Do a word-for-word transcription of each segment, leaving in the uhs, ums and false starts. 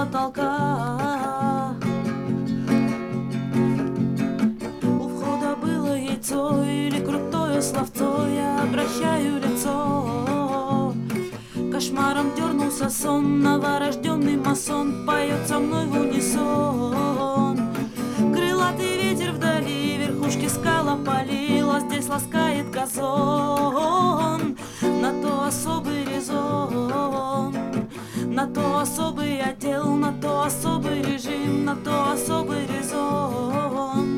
потолка. У входа было яйцо или крутое словцо, я обращаю лицо. Кошмаром дернулся сон, новорожденный масон поет со мной в унисон. Крылатый ветер вдали, верхушки скал опалил, а здесь ласкает газон. На то особый резон, на то особый отдел, на то особый режим, на то особый резон.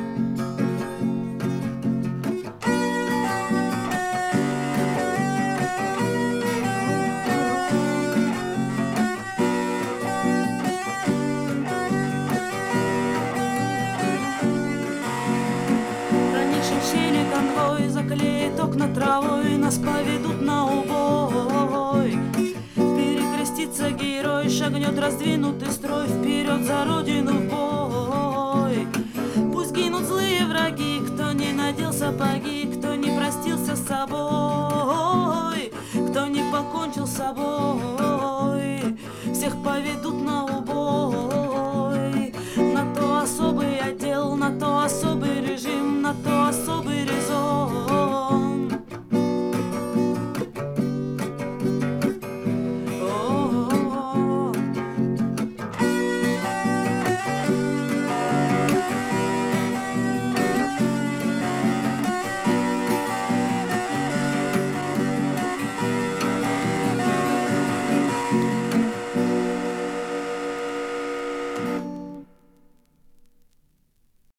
Щели конвой заклеит окна травой, нас поведут на убой. Перекрестится герой, шагнет раздвинутый строй, вперед за родину в бой. Пусть гинут злые враги, кто не надел сапоги, кто не простился с собой, кто не покончил с собой. Всех поведут на